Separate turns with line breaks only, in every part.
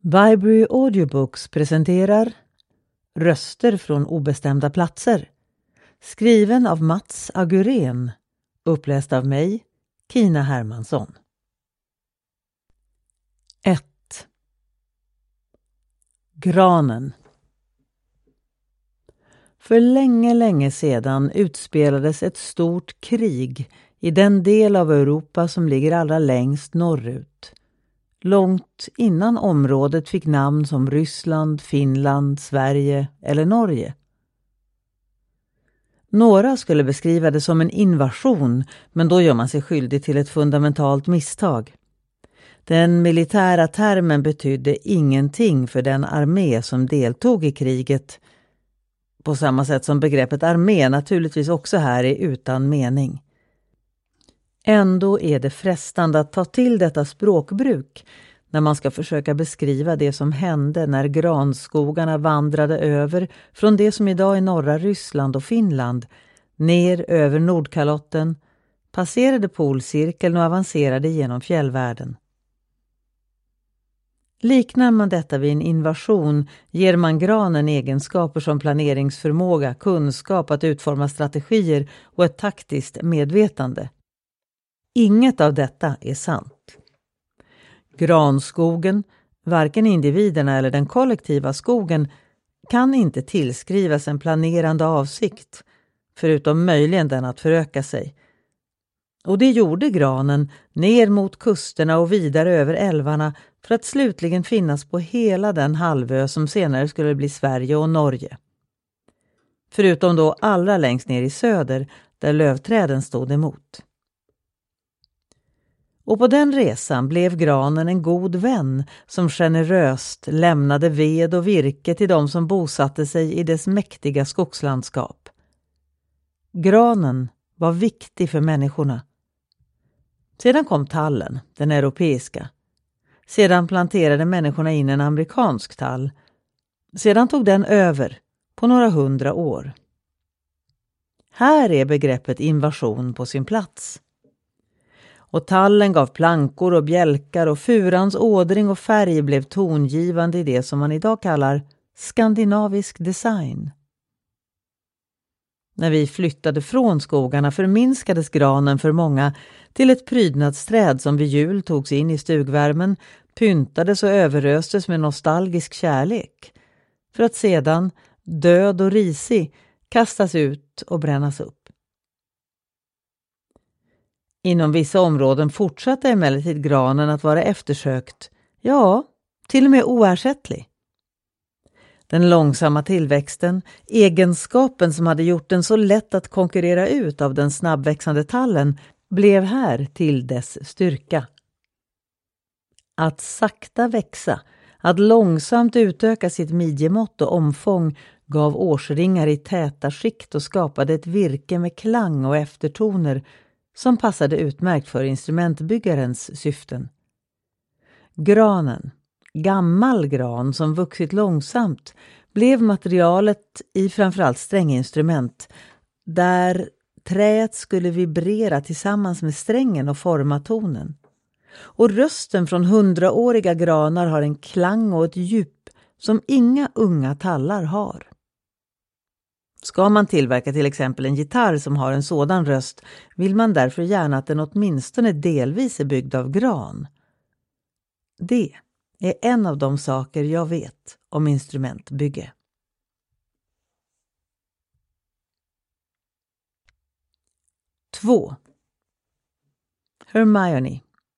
Vibrary Audiobooks presenterar Röster från obestämda platser. Skriven av Mats Agurén. Uppläst av mig, Kina Hermansson. 1. Granen. För länge sedan utspelades ett stort krig i den del av Europa som ligger allra längst norrut. Långt innan området fick namn som Ryssland, Finland, Sverige eller Norge. Några skulle beskriva det som en invasion, men då gör man sig skyldig till ett fundamentalt misstag. Den militära termen betydde ingenting för den armé som deltog i kriget, på samma sätt som begreppet armé naturligtvis också här är utan mening. Ändå är det frestande att ta till detta språkbruk när man ska försöka beskriva det som hände när granskogarna vandrade över från det som idag är norra Ryssland och Finland, ner över Nordkalotten, passerade polcirkeln och avancerade genom fjällvärlden. Liknar man detta vid en invasion ger man granen egenskaper som planeringsförmåga, kunskap att utforma strategier och ett taktiskt medvetande. Inget av detta är sant. Granskogen, varken individerna eller den kollektiva skogen, kan inte tillskrivas en planerande avsikt, förutom möjligen den att föröka sig. Och det gjorde granen ner mot kusterna och vidare över älvarna för att slutligen finnas på hela den halvö som senare skulle bli Sverige och Norge. Förutom då allra längst ner i söder, där lövträden stod emot. Och på den resan blev granen en god vän som generöst lämnade ved och virke till de som bosatte sig i dess mäktiga skogslandskap. Granen var viktig för människorna. Sedan kom tallen, den europeiska. Sedan planterade människorna in en amerikansk tall. Sedan tog den över på några 100 år. Här är begreppet invasion på sin plats. Och tallen gav plankor och bjälkar och furans ådring och färg blev tongivande i det som man idag kallar skandinavisk design. När vi flyttade från skogarna förminskades granen för många till ett prydnadsträd som vid jul togs in i stugvärmen, pyntades och överöstes med nostalgisk kärlek, för att sedan, död och risig, kastas ut och brännas upp. Inom vissa områden fortsatte emellertid granen att vara eftersökt, ja, till och med oersättlig. Den långsamma tillväxten, egenskapen som hade gjort den så lätt att konkurrera ut av den snabbväxande tallen, blev här till dess styrka. Att sakta växa, att långsamt utöka sitt midjemått och omfång gav årsringar i täta skikt och skapade ett virke med klang och eftertoner som passade utmärkt för instrumentbyggarens syften. Granen, gammal gran som vuxit långsamt, blev materialet i framförallt stränginstrument, där träet skulle vibrera tillsammans med strängen och forma tonen. Och rösten från 100-åriga granar har en klang och ett djup som inga unga tallar har. Ska man tillverka till exempel en gitarr som har en sådan röst vill man därför gärna att den åtminstone delvis är byggd av gran. Det är en av de saker jag vet om instrumentbygge. Två. Hermione.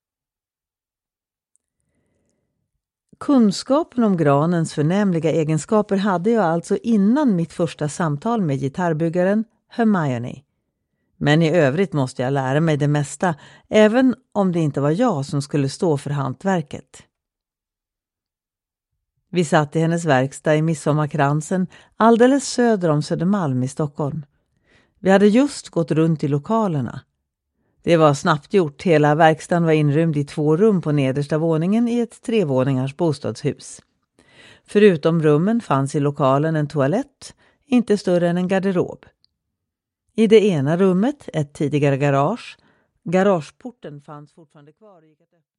Kunskapen om granens förnämliga egenskaper hade jag alltså innan mitt första samtal med gitarrbyggaren Hermione. Men i övrigt måste jag lära mig det mesta, även om det inte var jag som skulle stå för hantverket. Vi satt i hennes verkstad i Midsommarkransen alldeles söder om Södermalm i Stockholm. Vi hade just gått runt i lokalerna. Det var snabbt gjort, hela verkstaden var inrymd i 2 rum på nedersta våningen i ett 3-våningars bostadshus. Förutom rummen fanns i lokalen en toalett, inte större än en garderob. I det ena rummet ett tidigare garage. Garageporten fanns fortfarande kvar och gick att öppna.